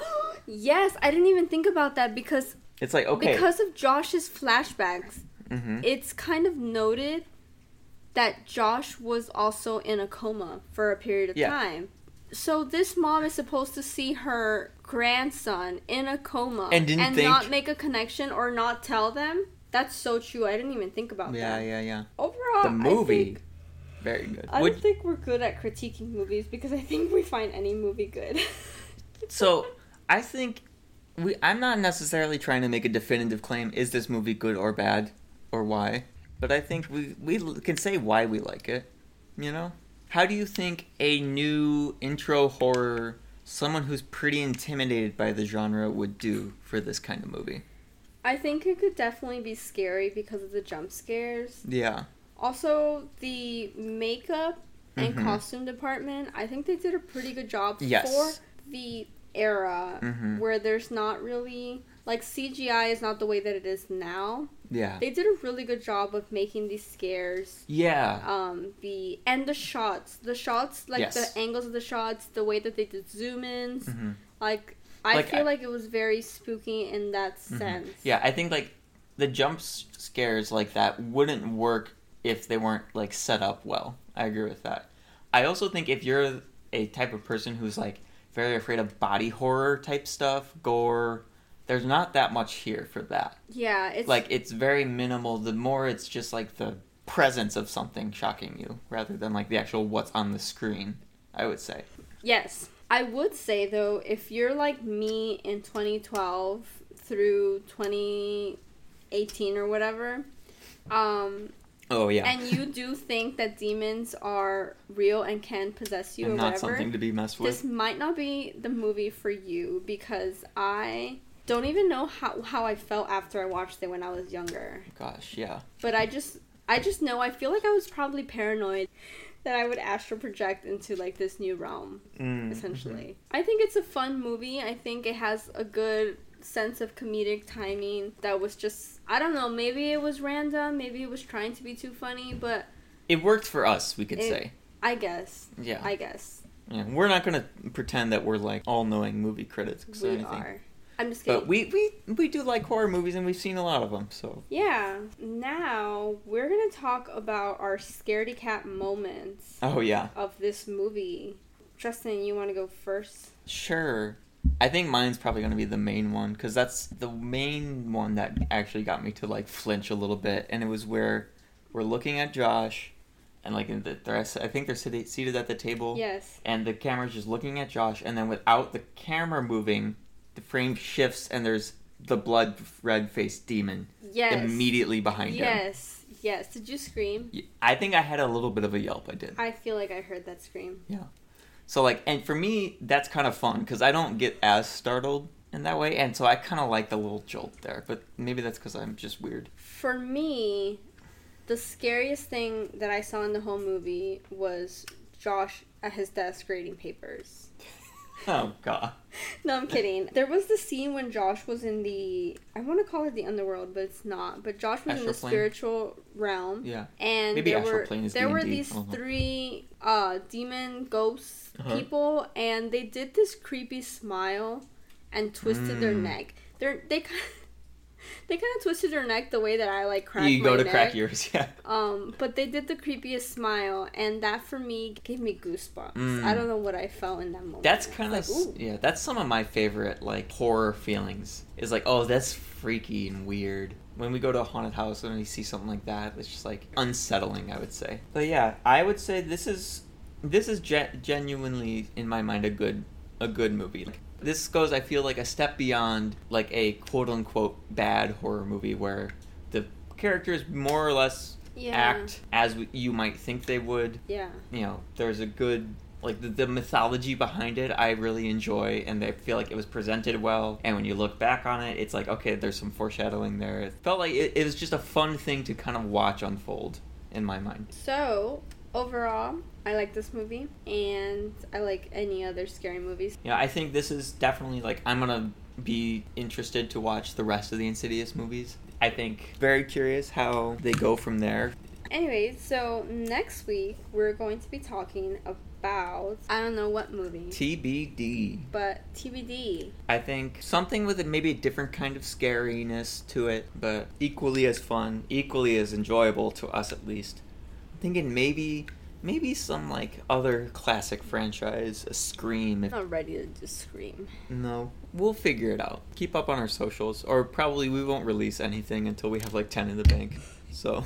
Yes, I didn't even think about that because... It's like, okay. Because of Josh's flashbacks... Mm-hmm. It's kind of noted that Josh was also in a coma for a period of time. So this mom is supposed to see her grandson in a coma and not make a connection or not tell them. That's so true. I didn't even think about that. Yeah. Overall, the movie, very good. I don't think we're good at critiquing movies because I think we find any movie good. So, I think I'm not necessarily trying to make a definitive claim, is this movie good or bad? Or why, but I think we can say why we like it, you know? How do you think a new intro horror, someone who's pretty intimidated by the genre, would do for this kind of movie? I think it could definitely be scary because of the jump scares. Yeah. Also, the makeup and costume department, I think they did a pretty good job for the era where there's not really... Like, CGI is not the way that it is now. Yeah. They did a really good job of making these scares. Yeah. And the shots. The shots, like, the angles of the shots, the way that they did zoom-ins. Like, I feel like it was very spooky in that sense. Yeah, I think like the jump scares like that wouldn't work if they weren't like set up well. I agree with that. I also think if you're a type of person who's like very afraid of body horror type stuff, gore, there's not that much here for that. Yeah, it's very minimal. The more it's just like the presence of something shocking you rather than like the actual what's on the screen, I would say. Yes. I would say though, if you're like me in 2012 through 2018 or whatever, oh yeah, and you do think that demons are real and can possess you and or not whatever, something to be messed with, this might not be the movie for you, because I don't even know how I felt after I watched it when I was younger. Gosh, yeah. But I just know, I feel like I was probably paranoid that I would astral project into like this new realm, essentially. I think it's a fun movie. I think it has a good sense of comedic timing that was just, I don't know, maybe it was random, maybe it was trying to be too funny, but it worked for us, we could say. I guess. Yeah. I guess. Yeah, we're not going to pretend that we're like all-knowing movie critics or anything. Are. I'm just kidding. But we do like horror movies, and we've seen a lot of them, so. Yeah. Now, we're going to talk about our scaredy cat moments. Oh, yeah. Of this movie. Justin, you want to go first? Sure. I think mine's probably going to be the main one, because that's the main one that actually got me to, like, flinch a little bit, and it was where we're looking at Josh, and, like, I think they're seated at the table. Yes. And the camera's just looking at Josh, and then without the camera moving, the frame shifts and there's the blood red faced demon immediately behind him. Yes. Did you scream? I think I had a little bit of a yelp. I did. I feel like I heard that scream. Yeah. So like, and for me, that's kind of fun because I don't get as startled in that way, and so I kind of like the little jolt there. But maybe that's because I'm just weird. For me, the scariest thing that I saw in the whole movie was Josh at his desk grading papers. Oh, God. No, I'm kidding. There was the scene when Josh was in the, I want to call it the underworld, but it's not. But Josh was in the spiritual realm. Yeah. And maybe there were these three demon ghost people, and they did this creepy smile and twisted their neck. They kind of twisted her neck the way that I like crack my neck. You go to crack yours, yeah. But they did the creepiest smile, and that for me gave me goosebumps. I don't know what I felt in that moment. That's kind of yeah. That's some of my favorite like horror feelings. Is like, oh, that's freaky and weird. When we go to a haunted house and we see something like that, it's just like unsettling, I would say. But yeah, I would say this is genuinely in my mind a good movie. Like, this goes, I feel like, a step beyond like a quote-unquote bad horror movie where the characters more or less act as you might think they would. Yeah. You know, there's a good, like, the mythology behind it I really enjoy, and I feel like it was presented well, and when you look back on it, it's like, okay, there's some foreshadowing there. It felt like it was just a fun thing to kind of watch unfold in my mind. So, overall, I like this movie, and I like any other scary movies. Yeah, I think this is definitely, like, I'm gonna be interested to watch the rest of the Insidious movies. I think very curious how they go from there. Anyway, so next week, we're going to be talking about, I don't know what movie. TBD. But TBD. I think something with maybe a different kind of scariness to it, but equally as fun, equally as enjoyable to us at least. I'm thinking maybe some like other classic franchise, a Scream. I'm not ready to just scream. No, we'll figure it out. Keep up on our socials, or probably we won't release anything until we have like 10 in the bank. So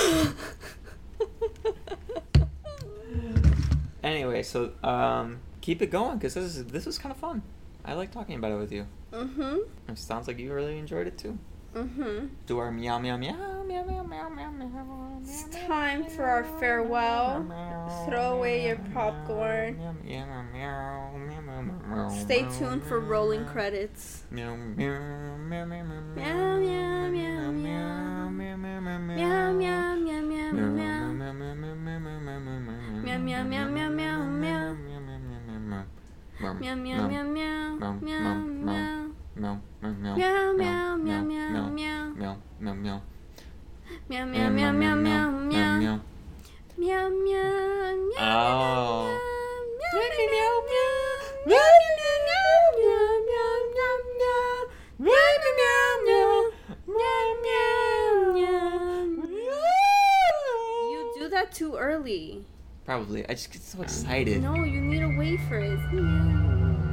anyway, so keep it going because this was kind of fun. I like talking about it with you. It sounds like you really enjoyed it too. Do our meow meow meow meow meow meow meow meow. It's time for our farewell. Throw away your popcorn. Stay tuned for rolling credits. Meow meow meow meow meow meow meow meow meow meow meow meow meow meow meow meow meow meow. Meow meow meow meow meow meow. Meow meow meow meow meow meow meow meow meow meow meow meow meow meow meow meow meow meow. Oh. Meow meow meow meow meow meow meow meow. too early. Probably. I just get so excited. No, you need to wait for it.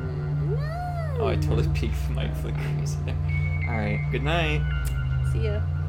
Oh, I totally peeked my flickers there. Alright, good night. See ya.